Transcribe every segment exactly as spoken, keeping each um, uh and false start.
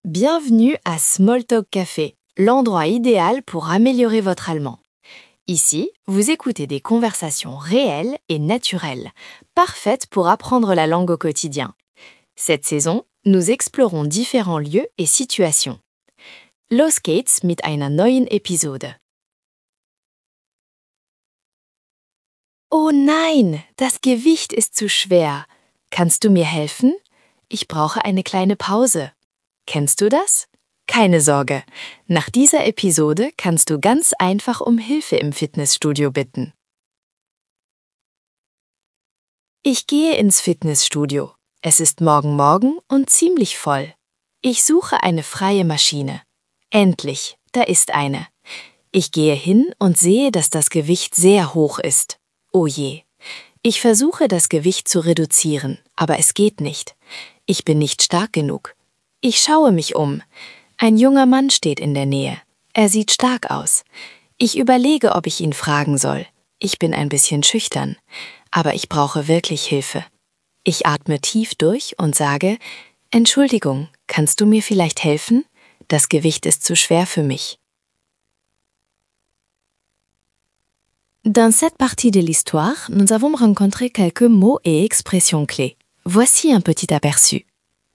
Bienvenue à Smalltalk Café, l'endroit idéal pour améliorer votre allemand. Ici, vous écoutez des conversations réelles et naturelles, parfaites pour apprendre la langue au quotidien. Cette saison, nous explorons différents lieux et situations. Los geht's mit einer neuen Episode. Oh nein, das Gewicht ist zu schwer. Kannst du mir helfen? Ich brauche eine kleine Pause. Kennst du das? Keine Sorge, nach dieser Episode kannst du ganz einfach um Hilfe im Fitnessstudio bitten. Ich gehe ins Fitnessstudio. Es ist morgen morgen und ziemlich voll. Ich suche eine freie Maschine. Endlich, da ist eine. Ich gehe hin und sehe, dass das Gewicht sehr hoch ist. Oh je. Ich versuche, das Gewicht zu reduzieren, aber es geht nicht. Ich bin nicht stark genug. Ich schaue mich um. Ein junger Mann steht in der Nähe. Er sieht stark aus. Ich überlege, ob ich ihn fragen soll. Ich bin ein bisschen schüchtern, aber ich brauche wirklich Hilfe. Ich atme tief durch und sage, Entschuldigung, kannst du mir vielleicht helfen? Das Gewicht ist zu schwer für mich. Dans cette partie de l'histoire, nous avons rencontré quelques mots et expressions clés. Voici un petit aperçu.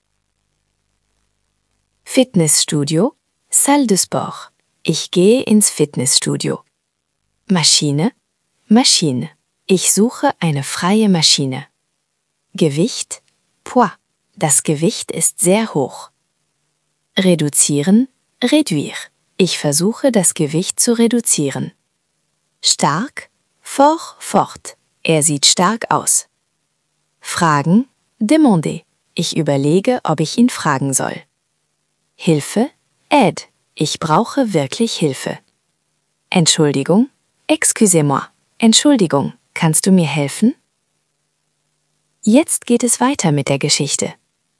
Fitnessstudio, Salle de Sport. Ich gehe ins Fitnessstudio. Maschine, Maschine. Ich suche eine freie Maschine. Gewicht, Poids. Das Gewicht ist sehr hoch. Reduzieren, réduire. Ich versuche, das Gewicht zu reduzieren. Stark, fort, fort. Er sieht stark aus. Fragen, demander. Ich überlege, ob ich ihn fragen soll. Hilfe, aide. Ich brauche wirklich Hilfe. Entschuldigung, excusez-moi. Entschuldigung, kannst du mir helfen? Jetzt geht es weiter mit der Geschichte.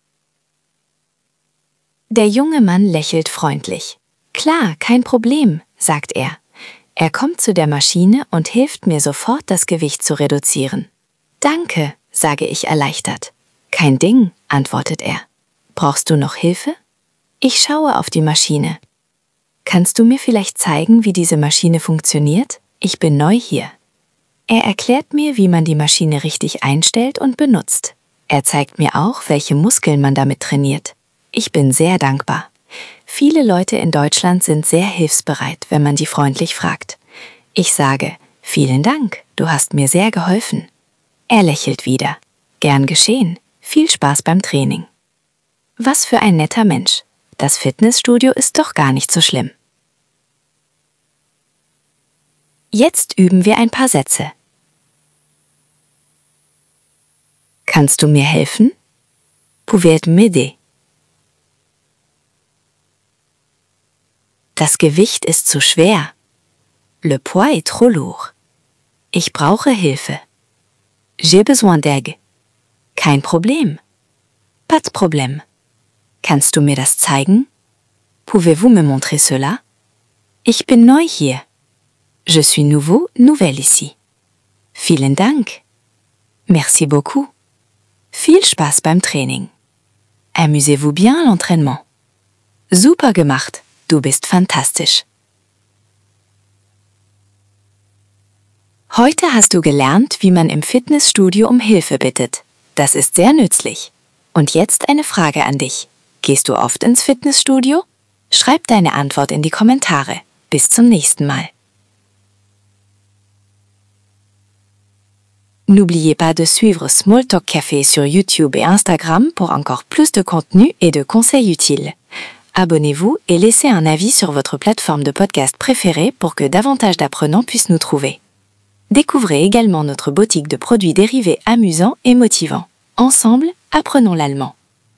Der junge Mann lächelt freundlich. Klar, kein Problem, sagt er. Er kommt zu der Maschine und hilft mir sofort, das Gewicht zu reduzieren. Danke, sage ich erleichtert. Kein Ding, antwortet er. Brauchst du noch Hilfe? Ich schaue auf die Maschine. Kannst du mir vielleicht zeigen, wie diese Maschine funktioniert? Ich bin neu hier. Er erklärt mir, wie man die Maschine richtig einstellt und benutzt. Er zeigt mir auch, welche Muskeln man damit trainiert. Ich bin sehr dankbar. Viele Leute in Deutschland sind sehr hilfsbereit, wenn man die freundlich fragt. Ich sage, vielen Dank, du hast mir sehr geholfen. Er lächelt wieder. Gern geschehen. Viel Spaß beim Training. Was für ein netter Mensch. Das Fitnessstudio ist doch gar nicht so schlimm. Jetzt üben wir ein paar Sätze. Kannst du mir helfen? Pouvez-vous m'aider? Das Gewicht ist zu schwer. Le poids est trop lourd. Ich brauche Hilfe. J'ai besoin d'aide. Kein Problem. Pas de problème. Kannst du mir das zeigen? Pouvez-vous me montrer cela? Ich bin neu hier. Je suis nouveau, nouvelle ici. Vielen Dank. Merci beaucoup. Viel Spaß beim Training. Amusez-vous bien à l'entraînement. Super gemacht. Du bist fantastisch. Heute hast du gelernt, wie man im Fitnessstudio um Hilfe bittet. Das ist sehr nützlich. Und jetzt eine Frage an dich. Gehst du oft ins Fitnessstudio? Schreib deine Antwort in die Kommentare. Bis zum nächsten Mal. N'oubliez pas de suivre Smalltalk Café sur YouTube et Instagram pour encore plus de contenu et de conseils utiles. Abonnez-vous et laissez un avis sur votre plateforme de podcast préférée pour que davantage d'apprenants puissent nous trouver. Découvrez également notre boutique de produits dérivés amusants et motivants. Ensemble, apprenons l'allemand.